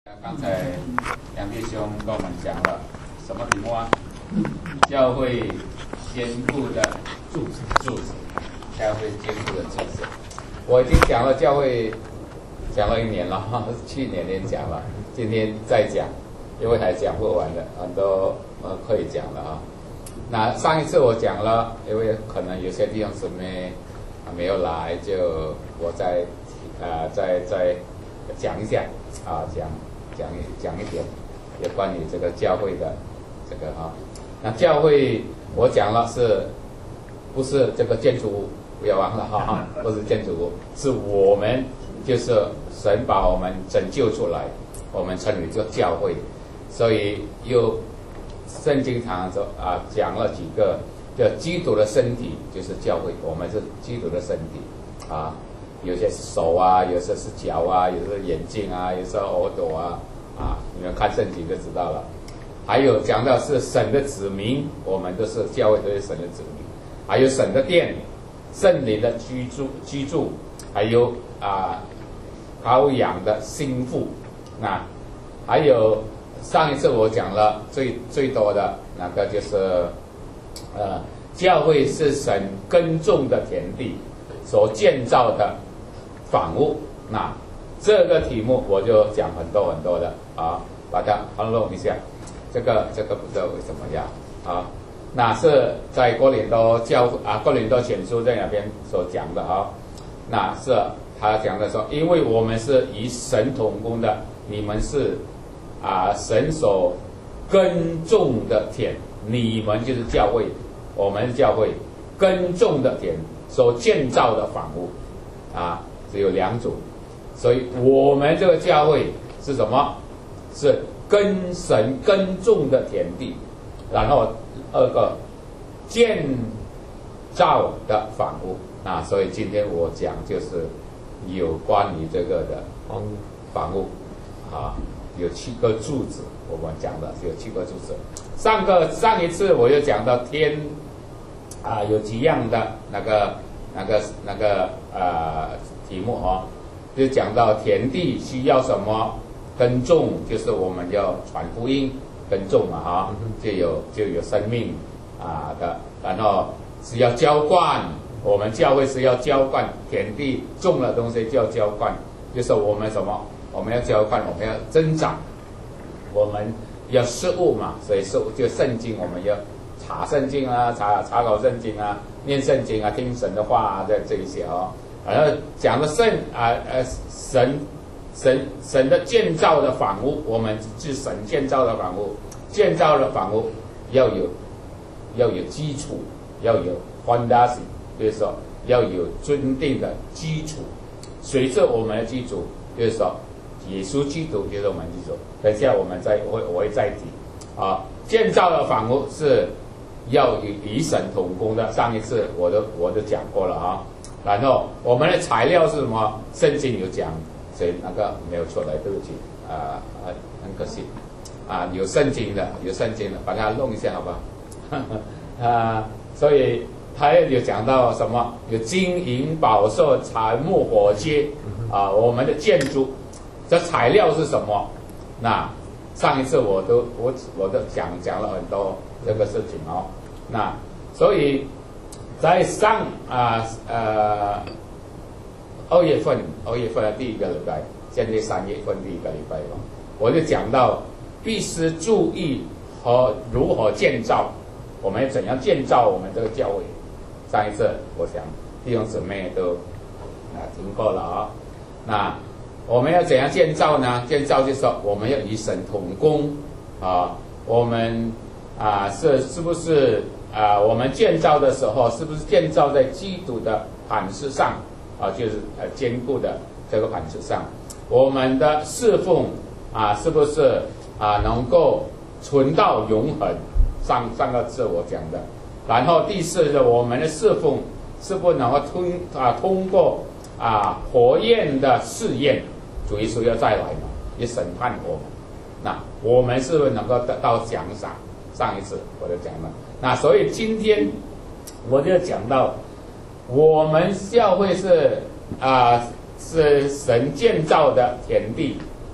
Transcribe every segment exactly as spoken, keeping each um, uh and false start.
刚才杨弟兄跟我们讲了什么题目啊？教会坚固的柱子，柱子，教会坚固的柱子。我已经讲了教会，讲了一年了，去年也讲了，今天再讲，因为还讲不完的，很多呃可以讲了啊。那上一次我讲了，因为可能有些弟兄姊妹没有来，就我再呃再再讲一下啊，讲。讲一讲一点，有关于这个教会的这个啊，那教会我讲了是，不是这个建筑物？不要忘了哈，不是建筑物，是我们就是神把我们拯救出来，我们称为做教会，所以又圣经常说啊讲了几个，叫基督的身体就是教会，我们是基督的身体啊。有些是手啊，有些是脚啊，有些是眼睛啊，有些是耳朵啊，啊，你们看圣经就知道了。还有讲到是神的子民，我们都是教会都是神的子民。还有神的殿，圣灵的居住居住，还有啊羔羊的心腹。那还有上一次我讲了最最多的那个就是，呃，教会是神耕种的田地所建造的房屋。那这个题目我就讲很多很多的啊，把它 hello 一下。这个这个不知道为什么呀啊？那是在哥林多教啊哥林多前书在那边所讲的啊。那是他讲的说，因为我们是与神同工的，你们是啊神所耕种的田，你们就是教会，我们是教会耕种的田所建造的房屋啊。只有两种，所以我们这个教会是什么？是跟神耕种的田地，然后二个建造的房屋啊。所以今天我讲就是有关于这个的房屋啊，有七个柱子，我们讲的有七个柱子。上个上一次我又讲到天啊，有几样的那个那个那个呃。题目啊，就讲到田地需要什么耕种，就是我们要传福音耕种嘛哈，就有就有生命啊的，然后是要浇灌，我们教会是要浇灌田地种了东西就要浇灌，就是我们什么，我们要浇灌，我们要增长，我们要事物嘛，所以事物就圣经，我们要查圣经啊，查查考圣经啊，念圣经啊，听神的话啊，这这一些哦。然后讲的圣啊呃神神神的建造的房屋，我们是神建造的房屋，建造的房屋要有要有基础，要有 foundation， 就是说要有坚定的基础。随着我们的基础，就是说耶稣基督就是我们基础。等一下我们再我我会再提啊，建造的房屋是要与与神同工的。上一次我都我都讲过了啊。然后我们的材料是什么？圣经有讲，所以那个没有出来，对不起啊，很很可惜啊，有圣经的，有圣经的，把它弄一下好不好？啊，所以他有讲到什么？有金银宝石、材木火秸啊，我们的建筑，这材料是什么？那上一次我都我我都讲讲了很多这个事情哦，那所以。在上啊呃二月份，二月份的第一个礼拜，现在三月份第一个礼拜了，我就讲到必须注意和如何建造，我们怎样建造我们这个教会。上一次我想弟兄姊妹都啊听过了啊。那我们要怎样建造呢？建造就是说我们要与神同工啊，我们啊是是不是？啊、呃，我们建造的时候，是不是建造在基督的磐石上啊？就是呃坚固的这个磐石上。我们的侍奉啊，是不是啊能够存到永恒？上上个次我讲的。然后第四是我们的侍奉是不是能够通啊通过啊火焰的试验？主耶稣要再来嘛，也审判我们。那我们是不是能够得到奖赏？上一次我就讲了。那所以今天我就讲到，我们教会是啊、呃、是神建造的田地，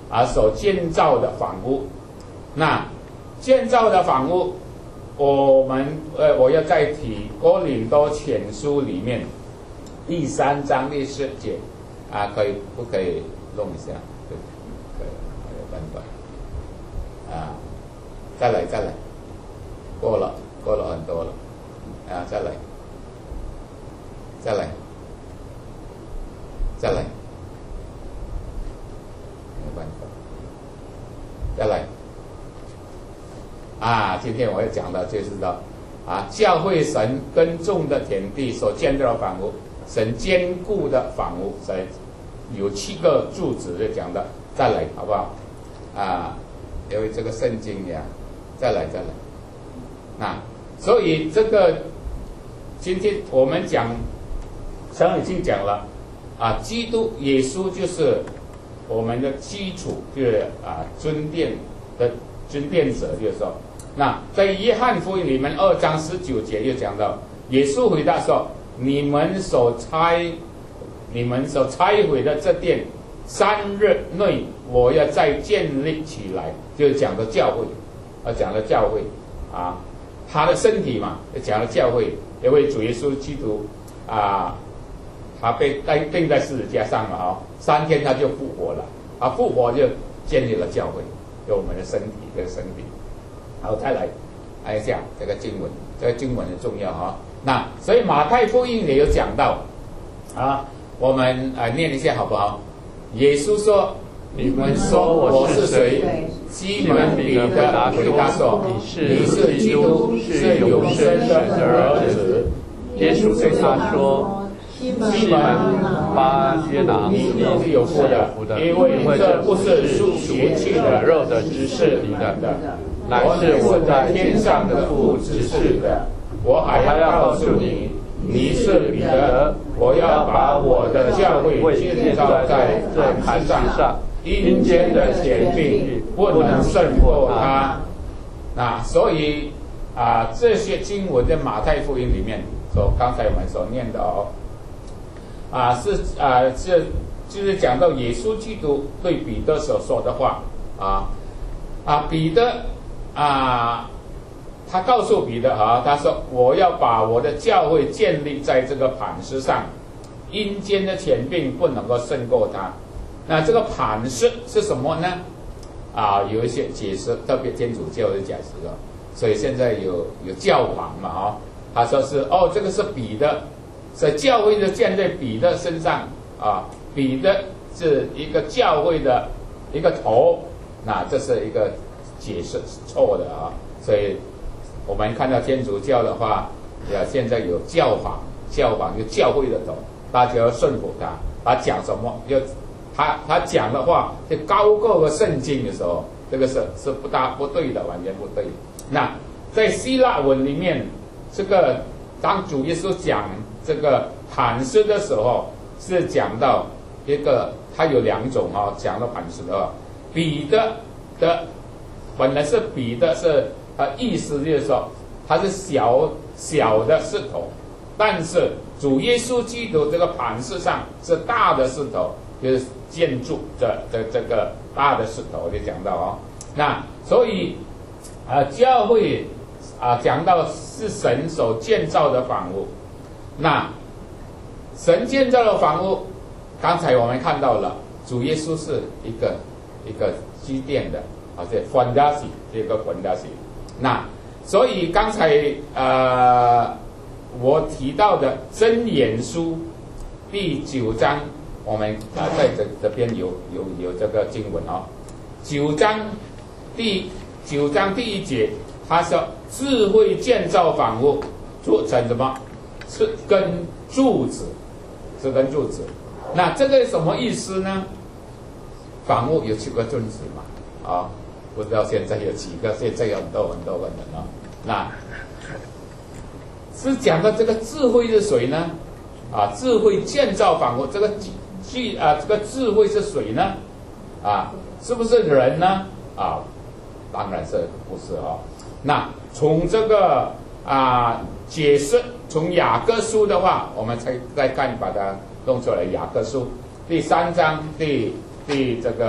啊所建造的房屋。那建造的房屋，我们呃我要再提哥林多前书里面第三章第四节啊，可以不可以弄一下？可以，可以，没有办法啊，再来再来，过了过了很多了啊，再来再来再来，没有办法，再来。啊，今天我要讲的就是到啊，教会神耕种的田地所建造的房屋，神坚固的房屋，神有七个柱子就讲的，再来好不好？啊，因为这个圣经呀，再来再来。那所以这个今天我们讲，上已经讲了啊，基督耶稣就是我们的基础，就是啊尊殿的尊殿者，就是说。那在约翰福音里面二章十九节又讲到，耶稣回答说：“你们所拆、你们所拆毁的这殿，三日内我要再建立起来。”就是讲的教会，啊，讲的教会啊，他的身体嘛，讲的教会，因为主耶稣基督啊，他被钉在十字架上了啊，三天他就复活了，啊，复活就建立了教会，有我们的身体，这个身体。好，再来看一下这个经文，这个经文很重要啊。那所以马太福音也有讲到啊，我们啊念一下好不好？耶稣说：“你们说我是谁？”西门彼得回答说：“你是基督，是永生的儿子。” 耶稣对他说：“西门巴约拿，你是有福的，因为这不是属血的肉的指示你的。乃是我在天上的父指示的。我还要告诉你，你是彼得，我要把我的教会建造在这磐石上，阴间的权柄不能胜过他。”那所以啊，这些经文在马太福音里面，所刚才我们所念的哦，啊是啊是就是讲到耶稣基督对彼得所说的话啊啊彼得。啊，他告诉彼得啊，他说：“我要把我的教会建立在这个磐石上，阴间的权柄不能够胜过他。”那这个磐石是什么呢？啊，有一些解释，特别天主教的解释啊。所以现在有有教皇嘛啊，他说是哦，这个是彼得，所以教会就建在彼得身上啊，彼得是一个教会的一个头，那这是一个。解释是错的啊，所以我们看到天主教的话，呀，现在有教皇，教皇就教会的头，大家要顺服他，他讲什么，要他他讲的话就高过个圣经的时候，这个是是不大不对的，完全不对。那在希腊文里面，这个当主耶稣讲这个磐石的时候，是讲到一个，它有两种啊，讲到磐石的话，彼得的。本来是彼得是呃意思就是说它是小小的石头，但是主耶稣基督这个磐石上是大的石头，就是建筑的的这个大的石头就讲到哦。那所以啊、呃、教会啊、呃、讲到是神所建造的房屋，那神建造的房屋，刚才我们看到了主耶稣是一个一个基甸的。啊，这 fondasi 这个 fondasi， 那所以刚才呃我提到的箴言书第九章，我们啊、呃、在这这边有有有这个经文哦，九章第九章第一节，他说智慧建造房屋，做成什么？是根柱子，是根柱子。那这个什么意思呢？房屋有七个柱子嘛，啊。不知道现在有几个，现在有很多很多个人啊。那是讲的这个智慧是谁呢？啊，智慧建造房屋，这个智啊，这个智慧是谁呢？啊，是不是人呢？啊，当然是不是啊？那从这个啊解释，从雅各书的话，我们才再看把它弄出来。雅各书第三章第第这个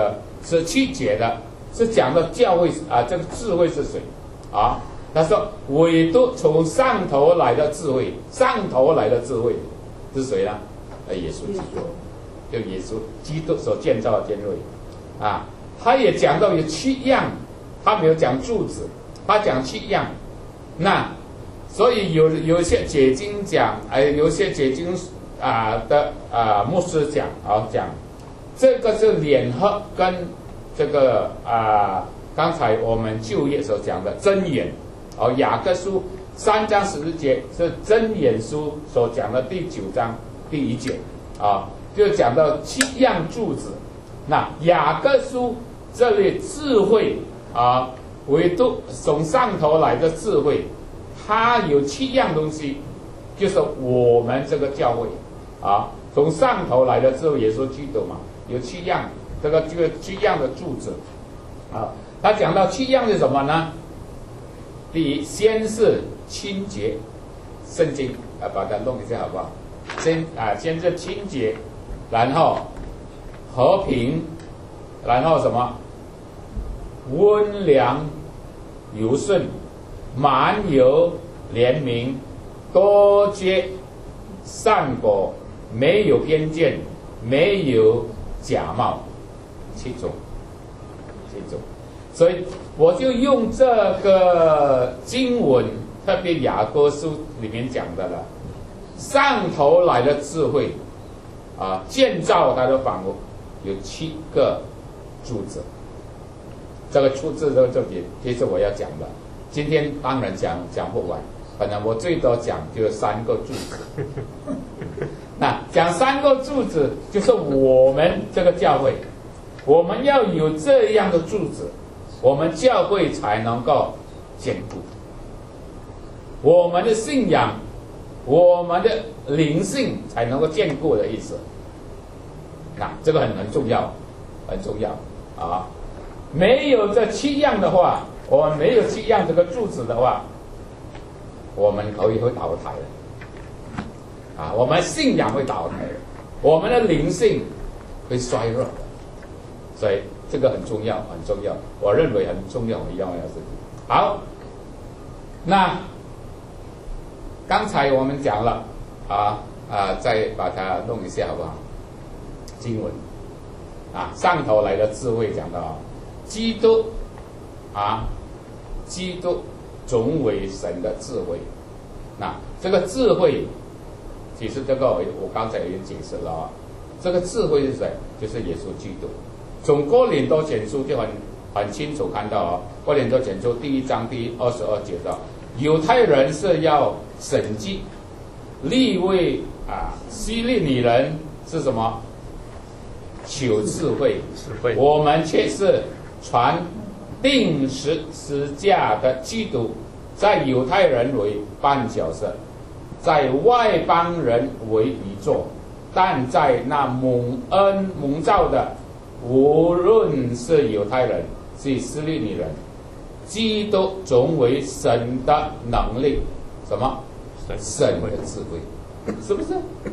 是七节的，是讲到教会啊，这个智慧是谁啊？他说，唯独从上头来的智慧，上头来的智慧是谁呢？呃，耶稣基督，就耶稣基督所建造的教会啊。他也讲到有七样，他没有讲柱子，他讲七样。那所以有有一些解经讲，哎、呃，有一些解经啊的啊牧师讲啊讲，这个是联合跟这个啊刚才我们就业所讲的箴言，哦雅各书三章十节是箴言书所讲的第九章第一节啊，就讲到七样柱子。那雅各书这里智慧啊，唯独从上头来的智慧，它有七样东西，就是我们这个教会啊，从上头来的智慧，耶稣基督嘛，有七样，这个这个七样的柱子啊。他讲到七样是什么呢？第一，先是清洁，圣经啊，把它弄一下好不好？先啊，先是清洁，然后和平，然后什么？温良柔顺，满有怜悯，多结善果，没有偏见，没有假冒，七种，七种。所以我就用这个经文，特别雅各书里面讲的了，上头来的智慧啊，建造他的房屋有七个柱子。这个出自这个重点，这是我要讲的。今天当然讲讲不完，可能我最多讲就三个柱子。那讲三个柱子，就是我们这个教会，我们要有这样的柱子，我们教会才能够坚固。我们的信仰，我们的灵性才能够坚固的意思。那这个很很重要，很重要啊！没有这七样的话，我们没有七样这个柱子的话，我们可以会倒台的啊！我们信仰会倒台的，我们的灵性会衰弱的，所以这个很重要，很重要。我认为很重要，很重要的事情。好，那刚才我们讲了啊啊，再把它弄一下好不好？经文啊，上头来的智慧讲到。基督啊，基督总为神的智慧。那这个智慧，其实这个我我刚才已经解释了啊。这个智慧是谁？就是耶稣基督。从哥林多前书就很很清楚看到啊，哥林多前书第一章第二十二节的，犹太人是要审计，利未啊，希利尼人是什么？求智慧。 智慧。 我们却是传定十字架的基督，在犹太人为绊脚石，在外邦人为遗作，但在那蒙恩蒙召的，无论是犹太人是希利尼人，基督总为神的能力，什么？神的智慧，是不是？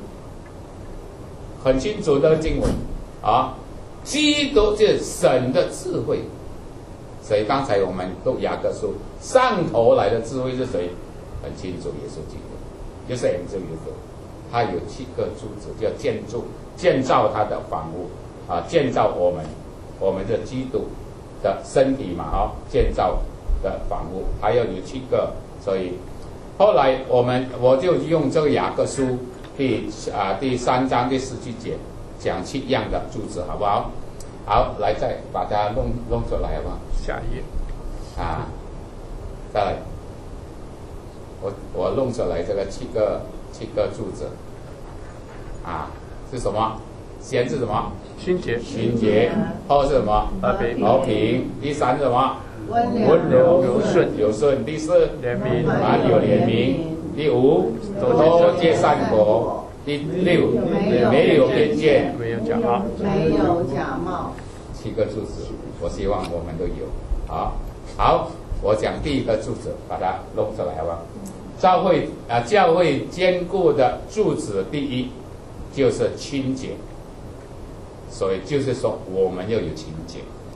很清楚的经文啊。基督就是神的智慧，所以刚才我们读雅各书，上头来的智慧是谁？很清楚，耶稣基督，就是耶稣基督，他有七个柱子，叫建筑、建造他的房屋啊，建造我们我们的基督的身体嘛，啊，建造的房屋，还要有七个，所以后来我们我就用这个雅各书第啊第三章第十七节。讲七样的柱子，好不好？好，来再把它弄弄出来，好不好？ 下一页啊，再来，我我弄出来这个七个七个柱子，啊，是什么？先是什么？ 清洁。 清洁。后是什么？ 和平。 和平。第三是什么？ 温柔柔顺。 柔顺。第四， 怜悯。 满有怜悯。第五，多结善果。第六，没有偏见， 没有假冒， 没有假冒。 七个柱子，我希望我们都有。好，好，我讲第一个柱子，把它弄出来，好不好？教会啊，教会坚固的柱子，第一就是清洁。所以就是说，我们要有清洁。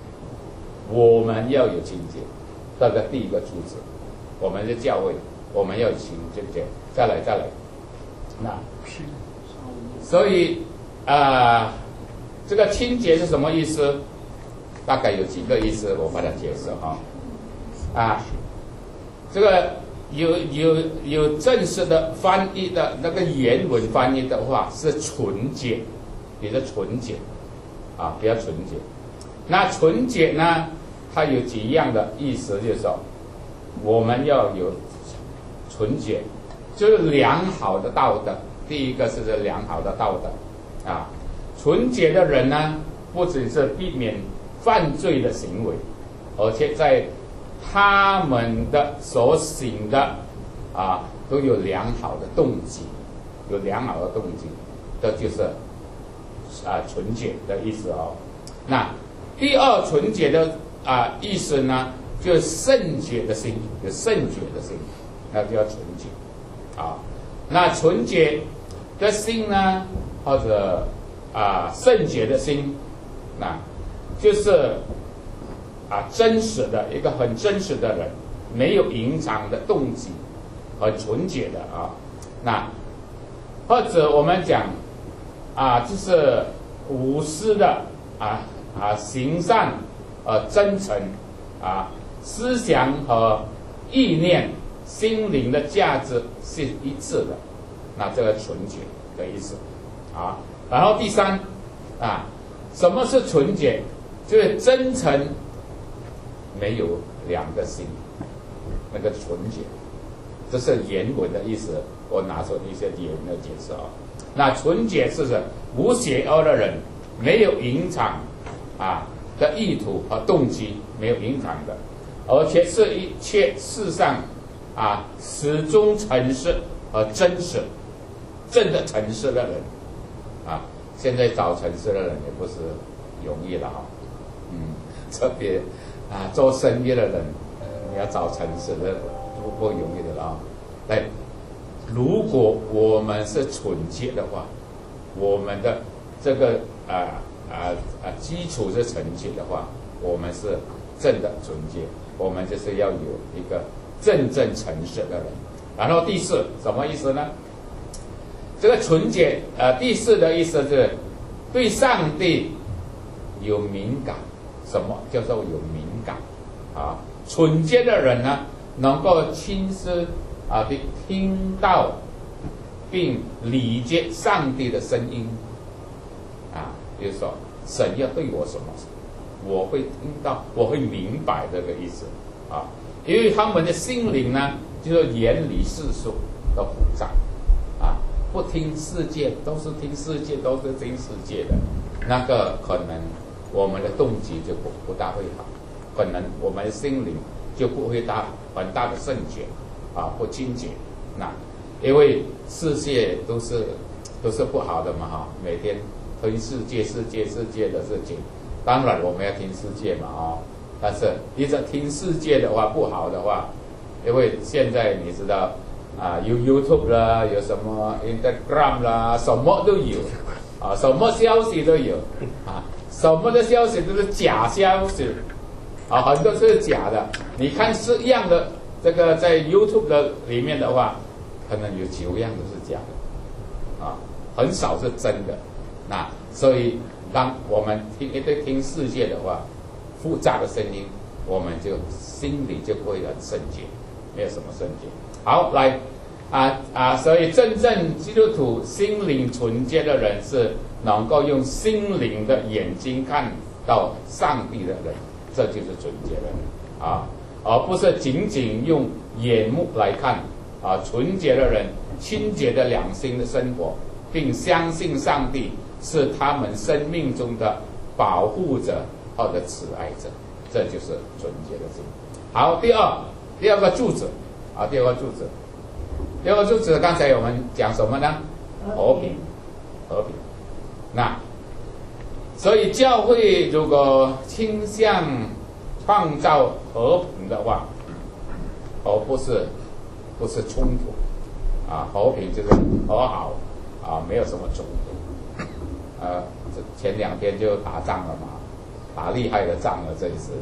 我们要有清洁，这个第一个主旨。我们的教会，我们要有清洁。再来，再来，那所以啊、呃，这个清洁是什么意思？大概有几个意思，我把它解释哈。啊，这个有有有正式的翻译的那个原文翻译的话是纯洁，也是纯洁啊，比较纯洁。那纯洁呢，它有几样的意思，就是说我们要有纯洁，就是良好的道德。第一个是这良好的道德啊，纯洁的人呢，不只是避免犯罪的行为，而且在他们的所行的啊都有良好的动机，有良好的动机，这就是啊纯洁的意思哦。那第二纯洁的啊意思呢，就是圣洁的心，有圣洁的心，那就叫纯洁啊。那纯洁的心呢，或者啊圣洁的心，那就是啊真实的一个很真实的人，没有隐藏的动机，很纯洁的啊。那或者我们讲啊，就是无私的啊啊行善呃真诚啊，思想和意念心灵的价值是一致的，那这个纯洁的意思啊。然后第三啊，什么是纯洁？就是真诚，没有两个心，那个纯洁，这是原文的意思。我拿出一些原文的解释啊。那纯洁是指无邪恶的人，没有隐藏啊的意图和动机，没有隐藏的，而且是一切事上啊始终诚实和真实，真的诚实的人啊。现在找诚实的人也不是容易了哈。嗯，特别啊，做生意的人，你要找诚实的不不容易的了啊。来，如果我们是纯洁的话，我们的这个啊啊啊基础是纯洁的话，我们是真的纯洁，我们就是要有一个真正诚实的人。然后第四什么意思呢？这个纯洁呃，第四的意思是对上帝有敏感。什么叫做有敏感啊？纯洁的人呢，能够亲自啊的听到并理解上帝的声音啊，比如说神要对我什么，我会听到，我会明白这个意思啊。因为他们的心灵呢，就是远离世俗的复杂啊，不听世界，都是听世界，都是听世界的，那个可能我们的动机就不不大会好，可能我们的心灵就不会大很大的圣洁啊，不清洁。那因为世界都是都是不好的嘛哈，每天听世界世界世界的事情，当然我们要听世界嘛啊，但是一直听世界的话不好的话，因为现在你知道啊，有 YouTube 啦，有什么 Instagram 啦，什么都有啊，什么消息都有啊。什么的消息都是假消息啊，很多是假的。你看是一样的，这个在 YouTube 的里面的话，可能有九样都是假的啊，很少是真的。那所以当我们听一对听世界的话，复杂的声音，我们就心里就不会很圣洁，没有什么圣洁。好，来啊啊，所以真正基督徒心灵纯洁的人是能够用心灵的眼睛看到上帝的人，这就是纯洁的人啊，而不是仅仅用眼目来看啊。纯洁的人，清洁的良心的生活，并相信上帝是他们生命中的保护者或者慈爱者，这就是纯洁的心。好，第二第二个柱子啊，第二个柱子，第二个柱子，刚才我们讲什么呢？和平，和平。那所以教会如果倾向创造和平的话，而不是不是冲突啊，和平就是和好啊，没有什么冲突。呃，前两天就打仗了嘛，打厉害的仗了，这一次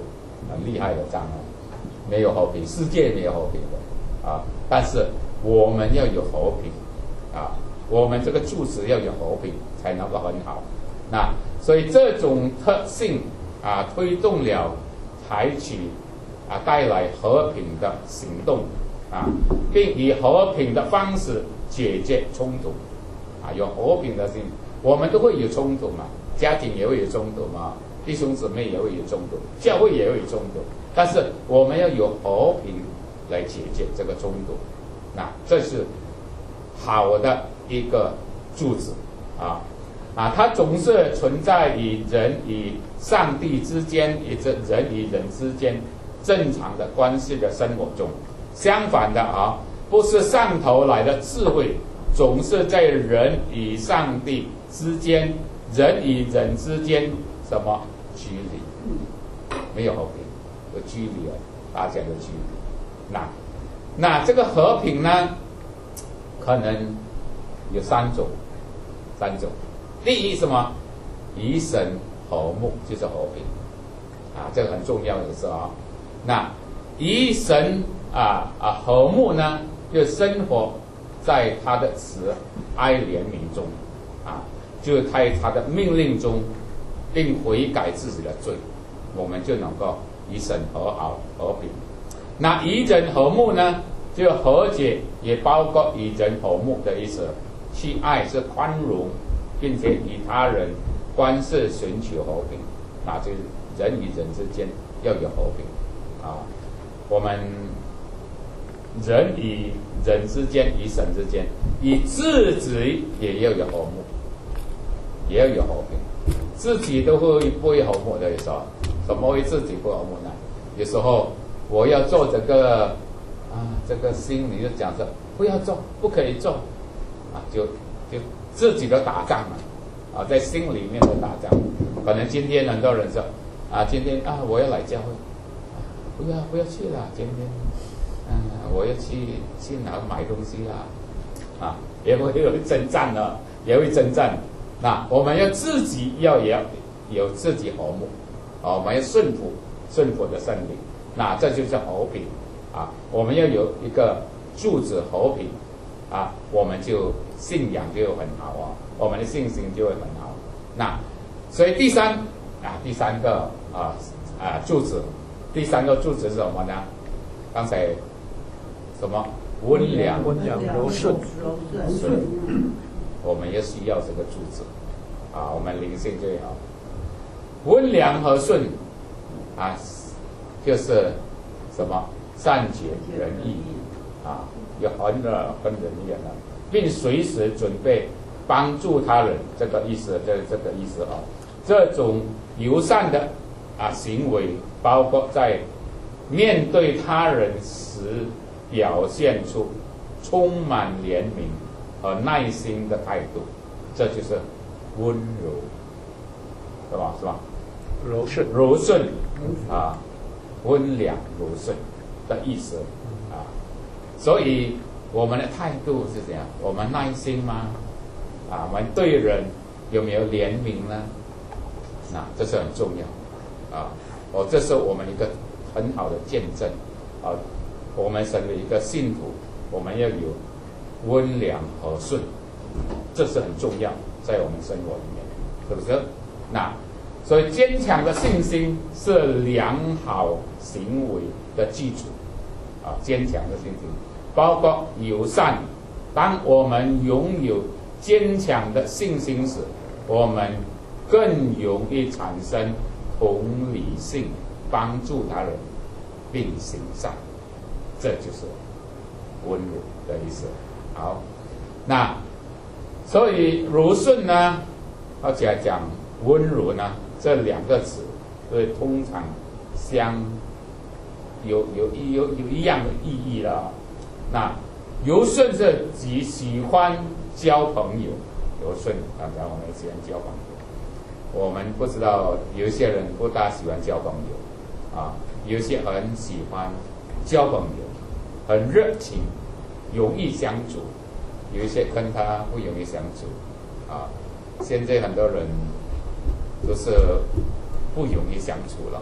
很厉害的障碍，没有和平，世界没有和平的啊。但是我们要有和平啊，我们这个住持要有和平，才能够很好。那所以这种特性啊，推动了采取啊带来和平的行动啊，并以和平的方式解决冲突啊，有和平的心，我们都会有冲突嘛，家庭也会有冲突嘛，弟兄姊妹也会有冲突，教会也会有冲突，但是我们要有和平来解决这个冲突，那这是好的一个柱子啊啊，它总是存在于人与上帝之间，以及人与人之间正常的关系的生活中。相反的啊，不是上头来的智慧，总是在人与上帝之间、人与人之间什么距离？没有和平，有距离啊，大家的距离。那那这个和平呢，可能有三种，三种。第一什么？与神和睦就是和平啊，这个很重要的事啊。那与神啊啊和睦呢，就生活在他的慈爱怜悯中啊，就在他的命令中，并悔改自己的罪，我们就能够与神和好和平。那与人和睦呢，就和解也包括与人和睦的意思，去爱是宽容，并且与他人关系寻求和平，那就是人与人之间要有和平啊。我们人与人之间、与神之间、与自己也要有和睦，也要有和平。自己都会不会和睦的时候，怎么会自己不和睦呢？有时候我要做这个啊，这个心里就讲着不要做，不可以做啊，就就自己都打仗了啊，在心里面都打仗。可能今天很多人说啊，今天啊我要来教会，啊、不要不要去了，今天嗯、啊、我要去去哪买东西啦，啊也会有征战了，也会征战。那我们要自己要也要有自己和睦，啊，我们要顺服顺服的圣灵，那这就是和平啊。我们要有一个柱子和平啊，我们就信仰就很好啊，我们的信心就会很好。那所以第三啊，第三个啊啊柱子，第三个柱子是什么呢？刚才什么温良、 温良柔顺、 柔顺，我们也需要这个柱子啊，我们灵性最好。温良和顺啊，就是什么善解人意啊，有很了很人意了，并随时准备帮助他人，这个意思，这这个意思啊。这种友善的啊行为，包括在面对他人时表现出充满怜悯和耐心的态度，这就是温柔，是吧？是吧？ 柔顺， 柔顺啊，温良柔顺的意思啊。所以我们的态度是怎样？我们耐心吗？啊，我们对人有没有怜悯呢？那这是很重要啊。哦，这是我们一个很好的见证啊。我们成为一个信徒，我们要有温良和顺，这是很重要，在我们生活里面，是不是？那所以坚强的信心是良好行为的基础啊。坚强的信心包括友善。当我们拥有坚强的信心时，我们更容易产生同理心，帮助他人，并行善。这就是温柔的意思。好，那所以柔顺呢，而且讲温柔呢，这两个词所以通常相有有有有一样的意义了。那柔顺是只喜欢交朋友，柔顺刚才我们喜欢交朋友，我们不知道有一些人不大喜欢交朋友啊，有些很喜欢交朋友，很热情，容易相处，有一些跟他不容易相处啊。现在很多人都是不容易相处了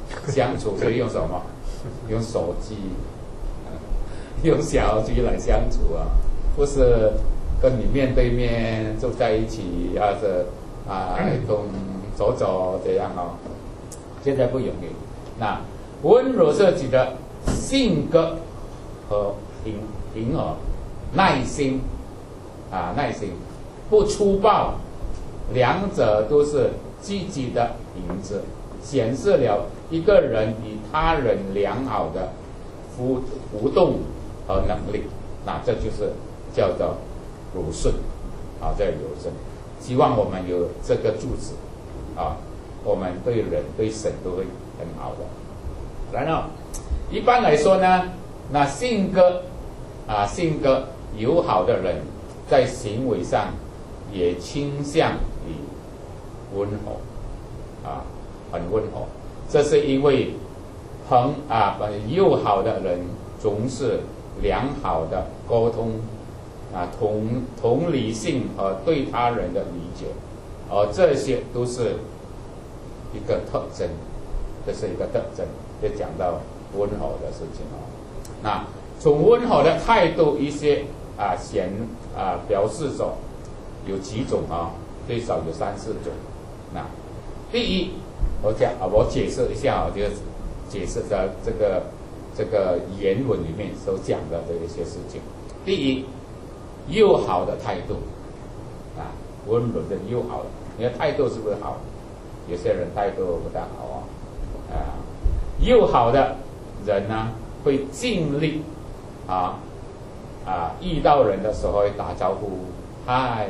相处，所以用什么？用手机，用小机来相处啊，不是跟你面对面坐在一起，或者啊一同走走这样哦。现在不容易。那温柔是指的性格和平平和、耐心啊，耐心不粗暴，两者都是积极的影子，显示了一个人与他人良好的互互动和能力。那这就是叫做柔顺啊，这柔顺。希望我们有这个柱子啊，我们对人对神都会很好的。然后一般来说呢，那性格啊性格友好的人，在行为上也倾向于温和啊，很温和。这是因为很啊友好的人总是良好的沟通啊，同同理性和对他人的理解，而这些都是一个特征，这是一个特征。就讲到温和的事情哦。那从温和的态度一些啊显啊表示说有几种啊，最少有三四种。那第一，我讲啊，我解释一下啊，就解释在这个这个原文里面所讲的这一些事情。第一，友好的态度啊，温柔的友好的，你的态度是不是好？有些人态度不大好啊，啊。友好的人呢，会尽力啊啊，遇到人的时候会打招呼，嗨，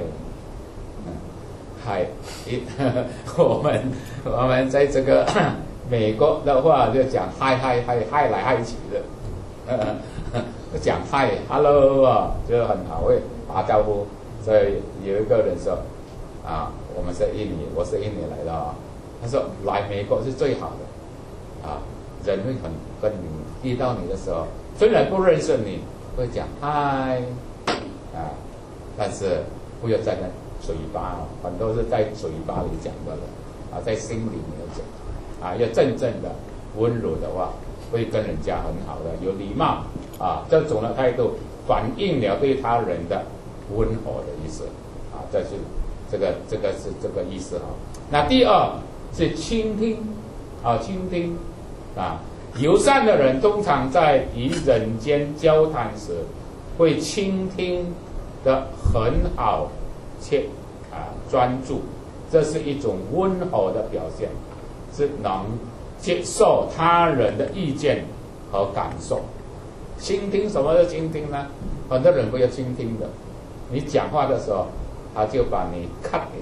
嗨，我们我们在这个美国的话就讲嗨嗨嗨嗨来嗨去的，讲嗨 hello 啊，就很好，会打招呼。所以有一个人说啊，我们是印尼，我是印尼来的啊，他说来美国是最好的啊。人会很跟你遇到你的时候，虽然不认识你，会讲嗨啊，但是不要在那嘴巴哦，很多是在嘴巴里讲的了啊，在心里没有讲啊，要真正的温柔的话，会跟人家很好的，有礼貌啊，这种的态度反映了对他人的温和的意思啊，这是这个这个是这个意思啊。那第二是倾听啊，倾听。啊，友善的人通常在与人间交谈时，会倾听得很好且啊专注，这是一种温和的表现，是能接受他人的意见和感受。倾听，什么是倾听呢？很多人不要倾听的，你讲话的时候，他就把你 cut 一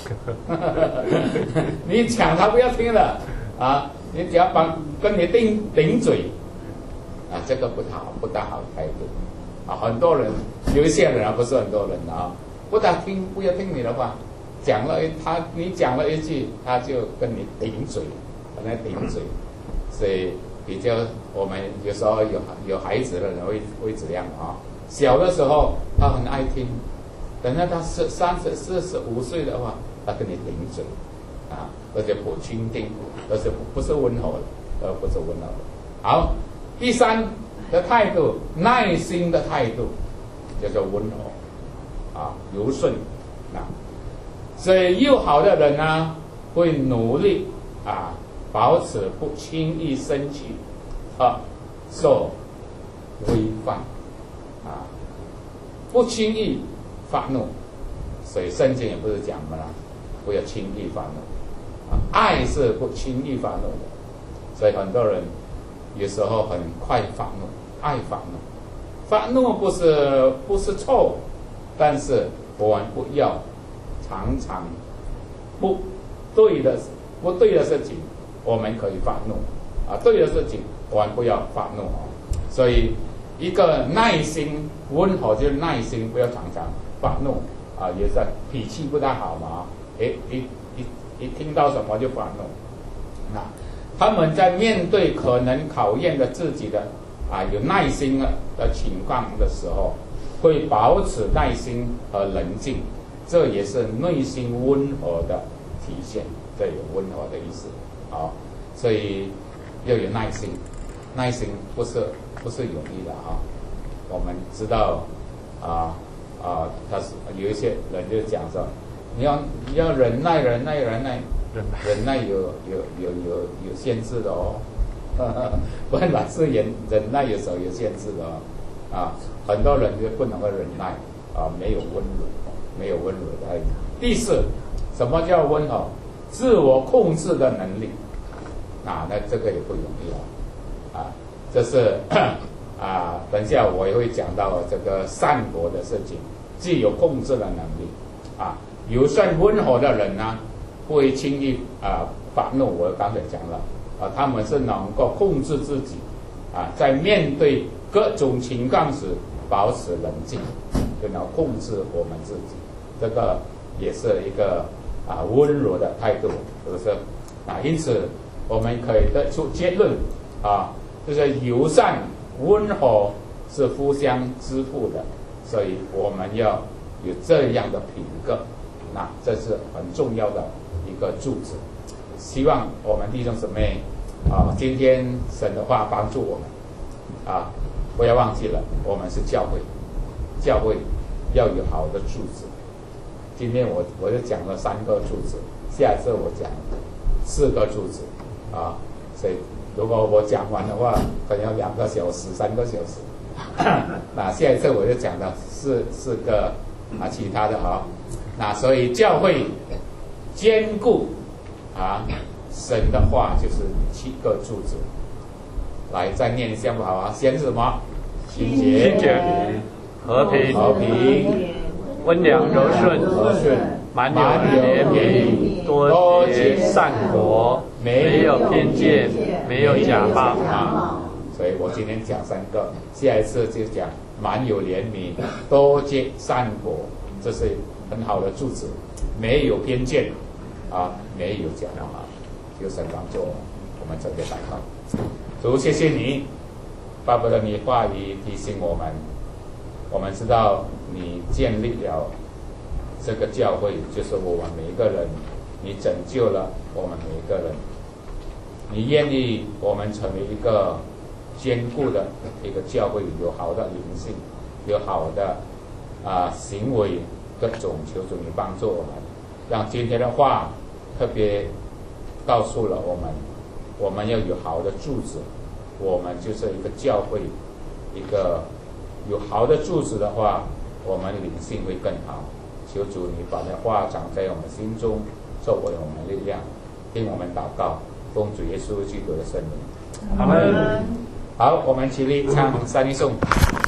下，你讲他不要听了啊。你只要帮跟你顶顶嘴啊，这个不好，不大好的态度啊。很多人有一些人啊，不是很多人啊，不大听，不要听你的话，讲了他你讲了一句，他就跟你顶嘴，跟他顶嘴。所以比较我们有时候有有孩子的人会会这样啊。小的时候他很爱听，等到他是三十四十五岁的话，他跟你顶嘴。啊，而且不倾听，而且不是温和的，而不是温和的。好，第三的态度，耐心的态度，叫做温和，啊，柔顺啊。所以友好的人呢，会努力啊，保持不轻易生气，啊，受规范，啊，不轻易发怒。所以圣经也不是讲的啦，不要轻易发怒。爱是不轻易发怒的，所以很多人有时候很快发怒，爱发怒。发怒不是不是错，但是我们不要常常不对的不对的事情，我们可以发怒啊，对的事情我们不要发怒啊。所以一个耐心温和就是耐心，不要常常发怒啊，也是脾气不大好嘛，诶诶。一听到什么就发怒，那他们在面对可能考验的自己的啊有耐心的的情况的时候，会保持耐心和冷静，这也是内心温和的体现，这有温和的意思。好，所以要有耐心，耐心不是不是容易的哈。我们知道啊啊，他是有一些人就讲说，你要你要忍耐忍耐忍耐，忍耐有有有有有限制的哦。本来是忍忍耐有时候有限制的哦，啊，很多人就不能够忍耐啊，没有温柔，没有温柔的爱。第四，什么叫温柔？自我控制的能力。啊，那这个也不容易了，啊，这是啊，等一下我也会讲到这个善果的事情，具有控制的能力，啊，友善温和的人呢，不会轻易啊发怒。我刚才讲了，啊，他们是能够控制自己，啊，在面对各种情况时保持冷静，就能控制我们自己，这个也是一个啊温柔的态度，是不是？啊，因此。我们可以得出结论啊，就是友善温和是互相支付的，所以我们要有这样的品格，那这是很重要的一个柱子。希望我们弟兄姊妹啊，今天神的话帮助我们啊，不要忘记了，我们是教会，教会要有好的柱子。今天我我就讲了三个柱子，下次我讲四个柱子。啊，所以如果我讲完的话，可能要两个小时、三个小时。那下一次我就讲了四四个啊，其他的啊。那所以教会坚固啊，神的话就是七个柱子。来，再念一下不好啊？先是什么？清洁、 和平、 和平、 温良柔顺、 柔顺、 满有怜悯、多结善果。没有偏见，没有假冒啊！所以我今天讲三个，下一次就讲满有怜悯，多结善果，这是很好的柱子。没有偏见啊，没有假冒啊，就神帮助我们整个祷告。主，谢谢你，巴不得你话语提醒我们，我们知道你建立了这个教会，就是我们每一个人。你拯救了我们每一个人，你愿意我们成为一个坚固的一个教会，有好的灵性，有好的啊、呃、行为，各种求主你帮助我们，让今天的话特别告诉了我们，我们要有好的柱子，我们就是一个教会，一个有好的柱子的话，我们灵性会更好。求主你把那话长在我们心中。作为我们力量，听我们祷告，奉主耶稣基督的圣名， 阿门。 好，我们起立唱三一颂。